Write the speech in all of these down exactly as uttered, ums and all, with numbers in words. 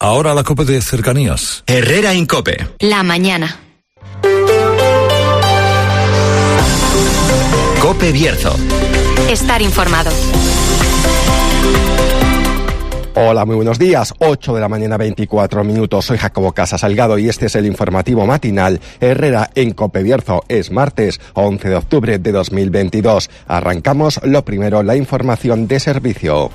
Ahora la COPE de cercanías. Herrera Incope. La mañana. COPE Bierzo. Estar informado. Hola, muy buenos días. ocho de la mañana, veinticuatro minutos. Soy Jacobo Casa Salgado y este es el informativo matinal Herrera en COPE Bierzo. Es martes once de octubre de dos mil veintidós. Arrancamos lo primero, la información de servicio.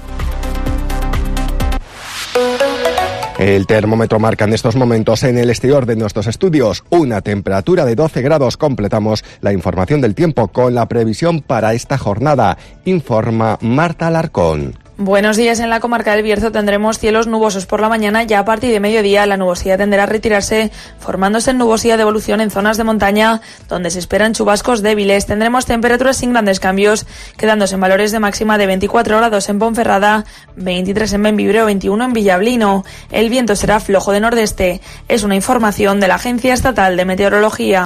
El termómetro marca en estos momentos en el exterior de nuestros estudios una temperatura de doce grados. Completamos la información del tiempo con la previsión para esta jornada. Informa Marta Alarcón. Buenos días. En la comarca del Bierzo tendremos cielos nubosos por la mañana. Ya a partir de mediodía la nubosidad tenderá a retirarse, formándose en nubosidad de evolución en zonas de montaña, donde se esperan chubascos débiles. Tendremos temperaturas sin grandes cambios, quedándose en valores de máxima de veinticuatro grados en Ponferrada, veintitrés en Bembibre o veintiuno en Villablino. El viento será flojo de nordeste. Es una información de la Agencia Estatal de Meteorología.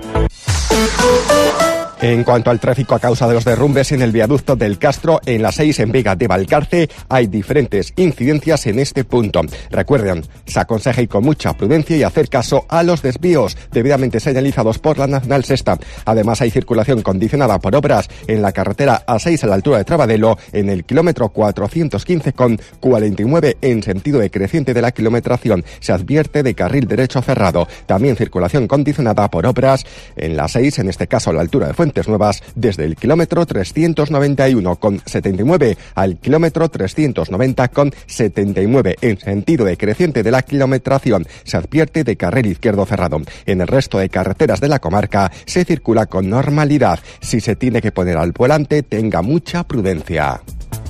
En cuanto al tráfico a causa de los derrumbes en el viaducto del Castro, en la seis en Vega de Valcarce, hay diferentes incidencias en este punto. Recuerden, se aconseja ir con mucha prudencia y hacer caso a los desvíos debidamente señalizados por la Nacional Sexta. Además, hay circulación condicionada por obras en la carretera A seis a la altura de Trabadelo, en el kilómetro cuatrocientos quince con cuarenta y nueve en sentido decreciente de la kilometración. Se advierte de carril derecho cerrado. También circulación condicionada por obras en la seis, en este caso a la altura de Fuentes Nuevas, desde el kilómetro trescientos noventa y uno con setenta y nueve al kilómetro trescientos noventa con setenta y nueve en sentido decreciente de la kilometración. Se advierte de carril izquierdo cerrado. En el resto de carreteras de la comarca se circula con normalidad. Si se tiene que poner al volante, tenga mucha prudencia.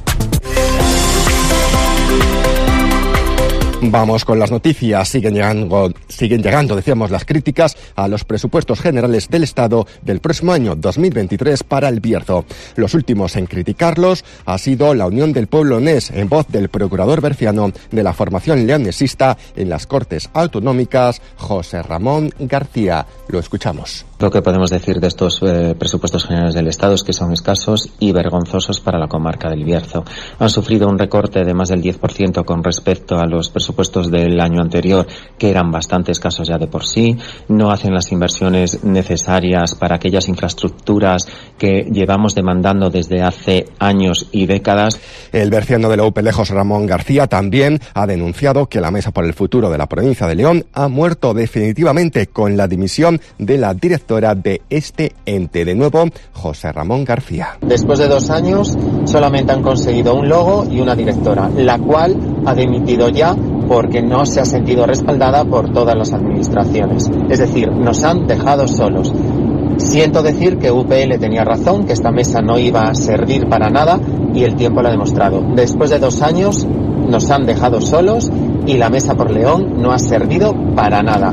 Vamos con las noticias. Siguen llegando, siguen llegando, decíamos, las críticas a los presupuestos generales del Estado del próximo año dos mil veintitrés para el Bierzo. Los últimos en criticarlos ha sido la Unión del Pueblo Leonés, en voz del procurador berciano de la formación leonesista en las Cortes Autonómicas, José Ramón García. Lo escuchamos. Lo que podemos decir de estos eh, presupuestos generales del Estado es que son escasos y vergonzosos para la comarca del Bierzo. Han sufrido un recorte de más del diez por ciento con respecto a los presupuestos del año anterior, que eran bastante escasos ya de por sí. No hacen las inversiones necesarias para aquellas infraestructuras que llevamos demandando desde hace años y décadas. El berciano de la U P L, José Ramón García, también ha denunciado que la Mesa por el Futuro de la provincia de León ha muerto definitivamente con la dimisión de la directora de este ente. De nuevo, José Ramón García. Después de dos años, solamente han conseguido un logo y una directora, la cual ha dimitido ya porque no se ha sentido respaldada por todas las administraciones. Es decir, nos han dejado solos. Siento decir que U P L tenía razón, que esta mesa no iba a servir para nada y el tiempo lo ha demostrado. Después de dos años nos han dejado solos y la Mesa por León no ha servido para nada.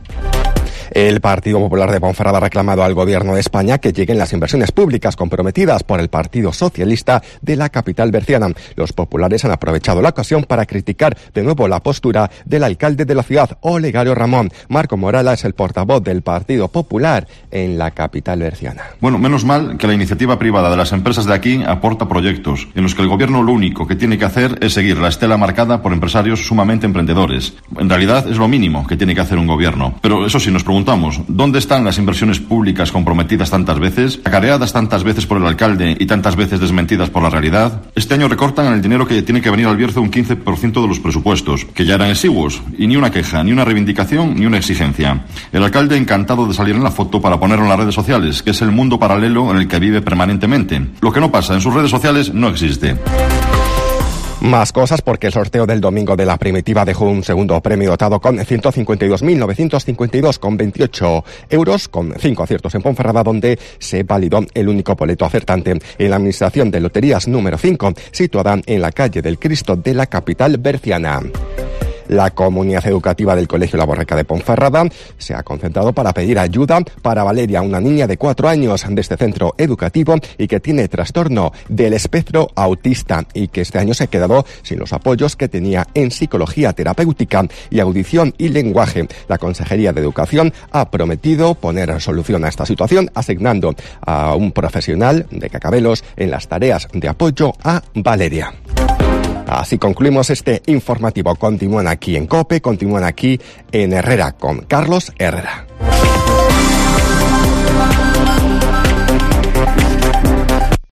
El Partido Popular de Ponferrada ha reclamado al Gobierno de España que lleguen las inversiones públicas comprometidas por el Partido Socialista de la capital berciana. Los populares han aprovechado la ocasión para criticar de nuevo la postura del alcalde de la ciudad, Olegario Ramón. Marco Morala es el portavoz del Partido Popular en la capital berciana. Bueno, menos mal que la iniciativa privada de las empresas de aquí aporta proyectos en los que el Gobierno lo único que tiene que hacer es seguir la estela marcada por empresarios sumamente emprendedores. En realidad es lo mínimo que tiene que hacer un Gobierno. Pero eso sí, nos preguntamos, ¿dónde están las inversiones públicas comprometidas tantas veces, acareadas tantas veces por el alcalde y tantas veces desmentidas por la realidad? Este año recortan el dinero que tiene que venir al Bierzo un quince por ciento de los presupuestos, que ya eran exiguos, y ni una queja, ni una reivindicación, ni una exigencia. El alcalde encantado de salir en la foto para ponerlo en las redes sociales, que es el mundo paralelo en el que vive permanentemente. Lo que no pasa en sus redes sociales no existe. Más cosas, porque el sorteo del domingo de la Primitiva dejó un segundo premio dotado con ciento cincuenta y dos mil novecientos cincuenta y dos con veintiocho euros, con cinco aciertos en Ponferrada, donde se validó el único boleto acertante en la Administración de Loterías número cinco, situada en la calle del Cristo de la capital berciana. La comunidad educativa del Colegio La Borreca de Ponferrada se ha concentrado para pedir ayuda para Valeria, una niña de cuatro años de este centro educativo y que tiene trastorno del espectro autista y que este año se ha quedado sin los apoyos que tenía en psicología terapéutica y audición y lenguaje. La Consejería de Educación ha prometido poner solución a esta situación asignando a un profesional de Cacabelos en las tareas de apoyo a Valeria. Así concluimos este informativo. Continúan aquí en COPE, continúan aquí en Herrera con Carlos Herrera.